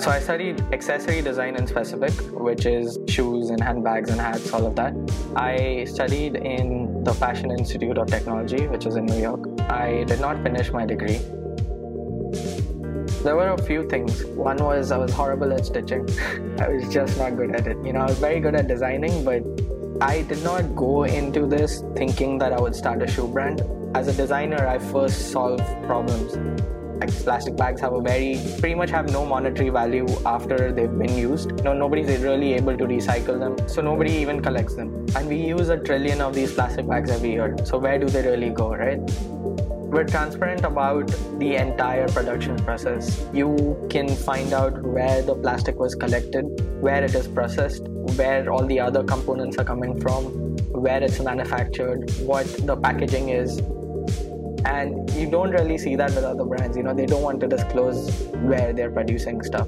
So I studied accessory design in specific, which is shoes and handbags and hats, all of that. I studied in the Fashion Institute of Technology, which is in New York. I did not finish my degree. There were a few things. One was I was horrible at stitching. I was just not good at it. I was very good at designing, but I did not go into this thinking that I would start a shoe brand. As a designer, I first solve problems. Like plastic bags pretty much have no monetary value after they've been used. Nobody's really able to recycle them, so nobody even collects them. And we use 1 trillion of these plastic bags every year. So where do they really go, right? We're transparent about the entire production process. You can find out where the plastic was collected, where it is processed, where all the other components are coming from, where it's manufactured, what the packaging is. And you don't really see that with other brands. They don't want to disclose where they're producing stuff.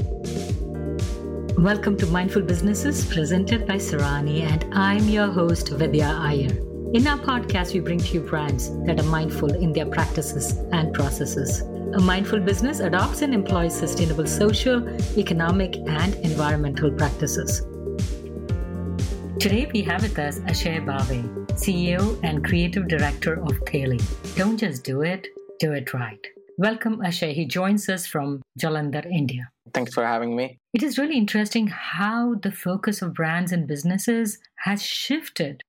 Welcome to Mindful Businesses, presented by Sarani, and I'm your host, Vidya Iyer. In our podcast, we bring to you brands that are mindful in their practices and processes. A mindful business adopts and employs sustainable social, economic, and environmental practices. Today, we have with us Akshay Bave, CEO and Creative Director of Theli. Don't just do it right. Welcome, Akshay. He joins us from Jalandhar, India. Thanks for having me. It is really interesting how the focus of brands and businesses has shifted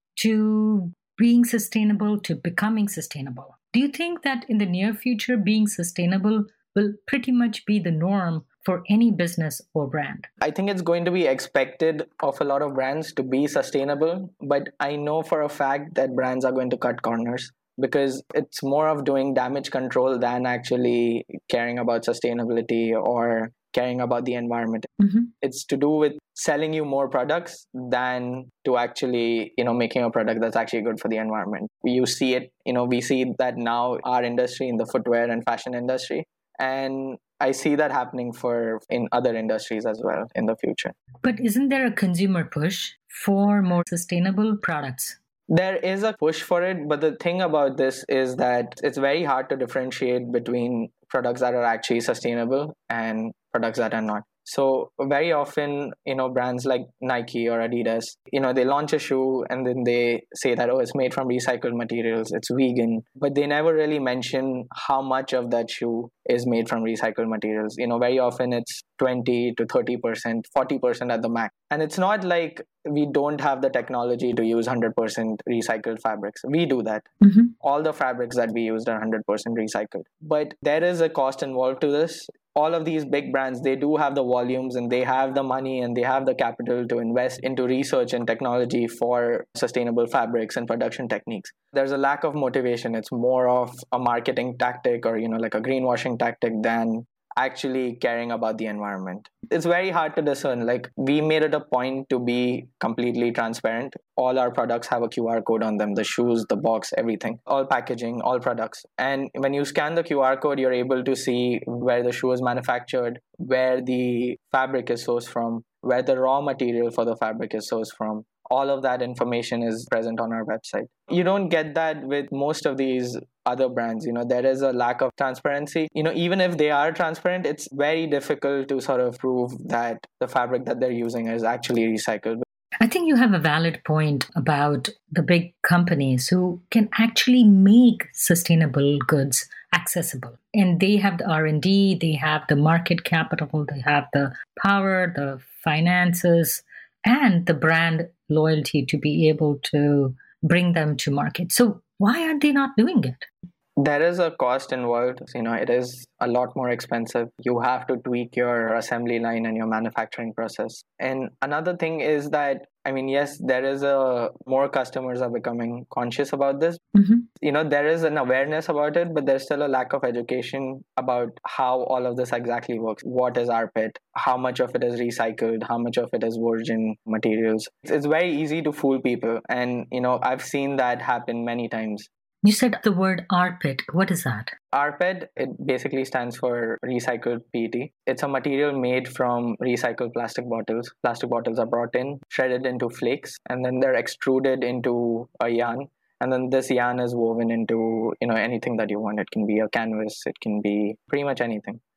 to being sustainable to becoming sustainable. Do you think that in the near future, being sustainable will pretty much be the norm for any business or brand? I think it's going to be expected of a lot of brands to be sustainable, but I know for a fact that brands are going to cut corners because it's more of doing damage control than actually caring about sustainability or caring about the environment. Mm-hmm. It's to do with selling you more products than to actually, making a product that's actually good for the environment. You see it, we see that now our industry in the footwear and fashion industry. And I see that happening in other industries as well in the future. But isn't there a consumer push for more sustainable products? There is a push for it, but the thing about this is that it's very hard to differentiate between products that are actually sustainable and products that are not. So very often, brands like Nike or Adidas, they launch a shoe and then they say that, it's made from recycled materials, it's vegan, but they never really mention how much of that shoe is made from recycled materials. Very often it's 20 to 30%, 40% at the max. And it's not like we don't have the technology to use 100% recycled fabrics. We do that. Mm-hmm. All the fabrics that we used are 100% recycled. But there is a cost involved to this. All of these big brands, they do have the volumes and they have the money and they have the capital to invest into research and technology for sustainable fabrics and production techniques. There's a lack of motivation. It's more of a marketing tactic or, like a greenwashing tactic than actually caring about the environment. It's very hard to discern. We made it a point to be completely transparent. All our products have a QR code on them, the shoes, the box, everything, all packaging, all products. And when you scan the QR code, you're able to see where the shoe is manufactured, where the fabric is sourced from, where the raw material for the fabric is sourced from. All of that information is present on our website. You don't get that with most of these other brands. There is a lack of transparency. Even if they are transparent, it's very difficult to sort of prove that the fabric that they're using is actually recycled. I think you have a valid point about the big companies who can actually make sustainable goods accessible. And they have the R&D, they have the market capital, they have the power, the finances, and the brand loyalty to be able to bring them to market. So why are they not doing it? There is a cost involved. It is a lot more expensive. You have to tweak your assembly line and your manufacturing process. And another thing is that, yes, there is more customers are becoming conscious about this. Mm-hmm. There is an awareness about it, but there's still a lack of education about how all of this exactly works. What is rPET? How much of it is recycled? How much of it is virgin materials? It's very easy to fool people. And, I've seen that happen many times. You said the word rPET. What is that? rPET, it basically stands for recycled PET. It's a material made from recycled plastic bottles. Plastic bottles are brought in, shredded into flakes, and then they're extruded into a yarn. And then this yarn is woven into, anything that you want. It can be a canvas. It can be pretty much anything.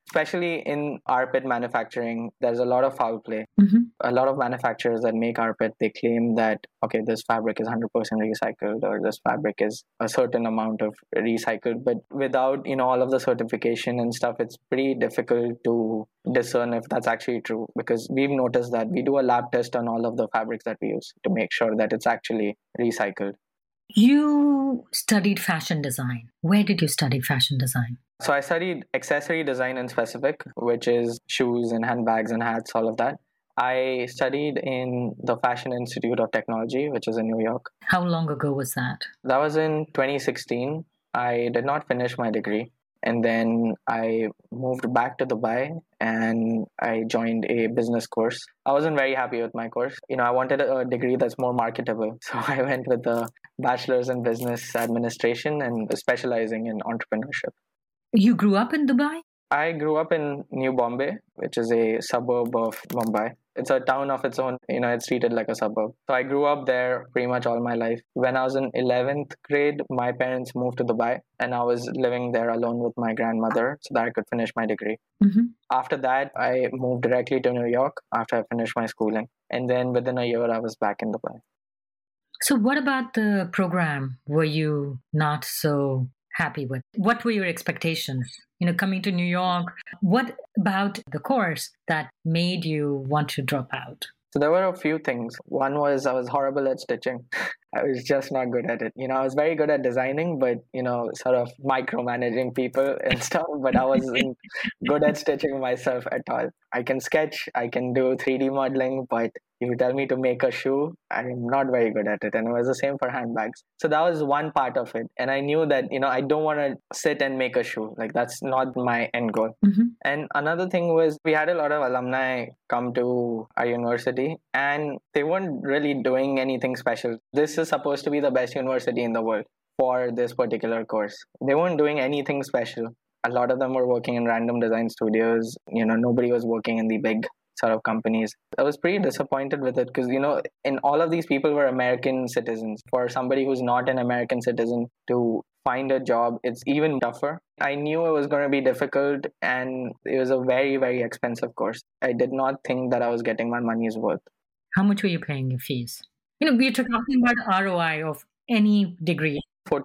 Especially in rPET manufacturing, there's a lot of foul play. A lot of manufacturers that make rPET, they claim that, okay, this fabric is 100% recycled, or this fabric is a certain amount of recycled. But without, all of the certification and stuff, it's pretty difficult to discern if that's actually true, because we've noticed that we do a lab test on all of the fabrics that we use to make sure that it's actually recycled. You studied fashion design. Where did you study fashion design? So I studied accessory design in specific, which is shoes and handbags and hats, all of that. I studied in the Fashion Institute of Technology, which is in New York. How long ago was that? That was in 2016. I did not finish my degree. And then I moved back to Dubai and I joined a business course. I wasn't very happy with my course. I wanted a degree that's more marketable. So I went with a bachelor's in business administration and specializing in entrepreneurship. You grew up in Dubai? I grew up in New Bombay, which is a suburb of Mumbai. It's a town of its own. It's treated like a suburb. So I grew up there pretty much all my life. When I was in 11th grade, my parents moved to Dubai and I was living there alone with my grandmother so that I could finish my degree. After that, I moved directly to New York after I finished my schooling. And then within a year, I was back in Dubai. So what about the program were you not so happy with? What were your expectations? Coming to New York, what about the course that made you want to drop out? So there were a few things. One was I was horrible at stitching. I was just not good at it. I was very good at designing, but, sort of micromanaging people and stuff, but I wasn't good at stitching myself at all. I can sketch, I can do 3D modeling, but if you tell me to make a shoe, I'm not very good at it. And it was the same for handbags. So that was one part of it. And I knew that, I don't want to sit and make a shoe. Like, that's not my end goal. And another thing was we had a lot of alumni come to our university and they weren't really doing anything special. This is supposed to be the best university in the world for this particular course. They weren't doing anything special. A lot of them were working in random design studios. Nobody was working in the big sort of companies. I was pretty disappointed with it because, in all of these people were American citizens. For somebody who's not an American citizen to find a job, it's even tougher. I knew it was going to be difficult and it was a very, very expensive course. I did not think that I was getting my money's worth. How much were you paying your fees? We're talking about ROI of any degree.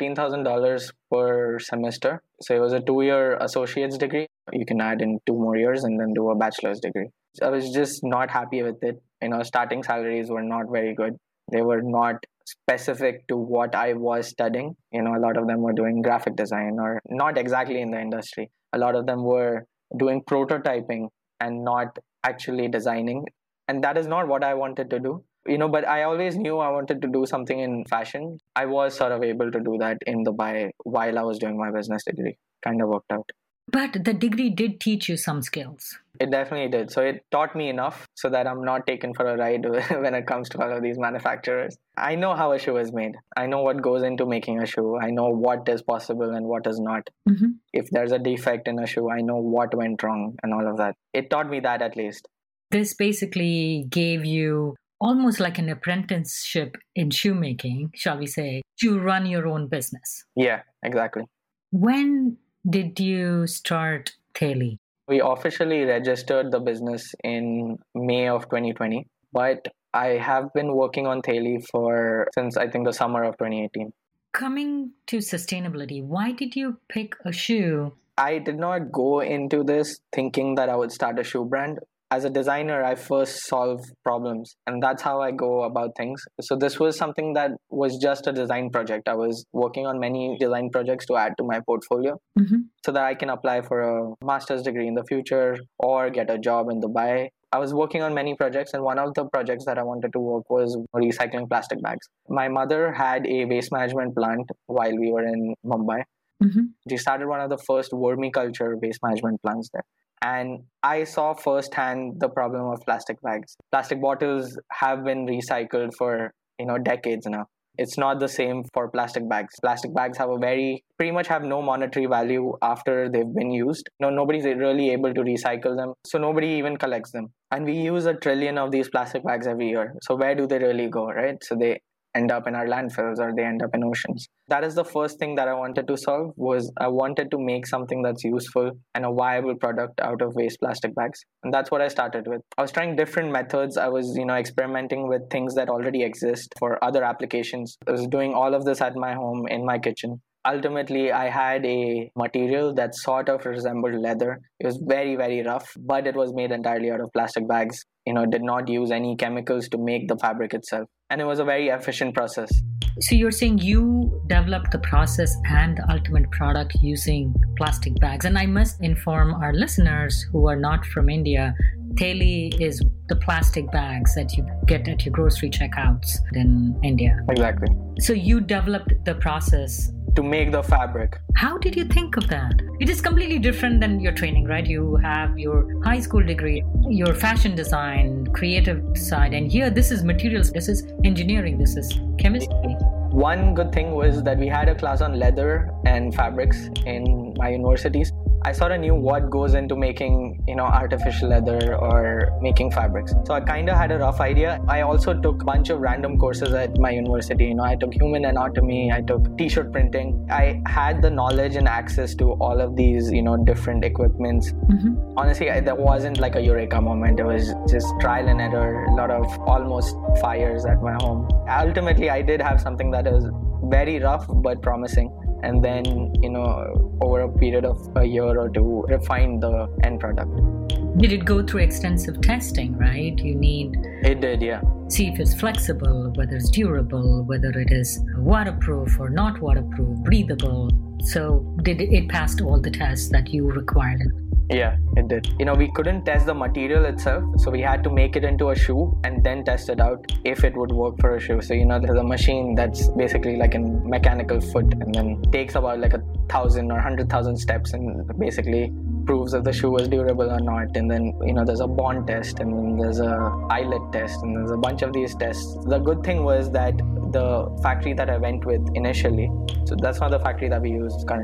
$14,000 per semester. So it was a 2-year associate's degree. You can add in 2 more years and then do a bachelor's degree. I was just not happy with it. Starting salaries were not very good. They were not specific to what I was studying. A lot of them were doing graphic design or not exactly in the industry. A lot of them were doing prototyping and not actually designing. And that is not what I wanted to do. But I always knew I wanted to do something in fashion. I was sort of able to do that in Dubai while I was doing my business degree. Kind of worked out. But the degree did teach you some skills. It definitely did. So it taught me enough so that I'm not taken for a ride when it comes to all of these manufacturers. I know how a shoe is made. I know what goes into making a shoe. I know what is possible and what is not. If there's a defect in a shoe, I know what went wrong and all of that. It taught me that at least. This basically gave you almost like an apprenticeship in shoemaking, shall we say, to run your own business. Yeah, exactly. When did you start Theli? We officially registered the business in May of 2020, but I have been working on Theli since I think the summer of 2018. Coming to sustainability, why did you pick a shoe? I did not go into this thinking that I would start a shoe brand. As a designer, I first solve problems, and that's how I go about things. So this was something that was just a design project. I was working on many design projects to add to my portfolio so that I can apply for a master's degree in the future or get a job in Dubai. I was working on many projects, and one of the projects that I wanted to work was recycling plastic bags. My mother had a waste management plant while we were in Mumbai. She started one of the first vermiculture waste management plants there. And I saw firsthand the problem of plastic bags. Plastic bottles have been recycled for, decades now. It's not the same for plastic bags. Plastic bags pretty much have no monetary value after they've been used. Nobody's really able to recycle them. So nobody even collects them. And we use 1 trillion of these plastic bags every year. So where do they really go, right? So they end up in our landfills or they end up in oceans. That is the first thing that I wanted to solve. Was I wanted to make something that's useful and a viable product out of waste plastic bags. And that's what I started with. I was trying different methods. I was, experimenting with things that already exist for other applications. I was doing all of this at my home in my kitchen. Ultimately, I had a material that sort of resembled leather. It was very, very rough, but it was made entirely out of plastic bags. Did not use any chemicals to make the fabric itself. And it was a very efficient process. So you're saying you developed the process and the ultimate product using plastic bags. And I must inform our listeners who are not from India, theli is the plastic bags that you get at your grocery checkouts in India. Exactly. So you developed the process to make the fabric. How did you think of that? It is completely different than your training, right? You have your high school degree, your fashion design, creative side, and here this is materials, this is engineering, this is chemistry. One good thing was that we had a class on leather and fabrics in my universities. I sort of knew what goes into making, artificial leather or making fabrics. So I kind of had a rough idea. I also took a bunch of random courses at my university. I took human anatomy, I took t-shirt printing. I had the knowledge and access to all of these, different equipments. Mm-hmm. Honestly, there wasn't like a eureka moment. It was just trial and error, a lot of almost fires at my home. Ultimately, I did have something that is very rough but promising. And then, over a period of a year or two, refine the end product. Did it go through extensive testing, right? It did, yeah. See if it's flexible, whether it's durable, whether it is waterproof or not waterproof, breathable. So did it passed all the tests that you required? Yeah, it did. We couldn't test the material itself, so we had to make it into a shoe and then test it out if it would work for a shoe. So, there's a machine that's basically like a mechanical foot and then takes about like 1,000 or 100,000 steps and basically proves if the shoe is durable or not. And then, there's a bond test and then there's a eyelet test and there's a bunch of these tests. The good thing was that the factory that I went with initially, so that's not the factory that we use currently.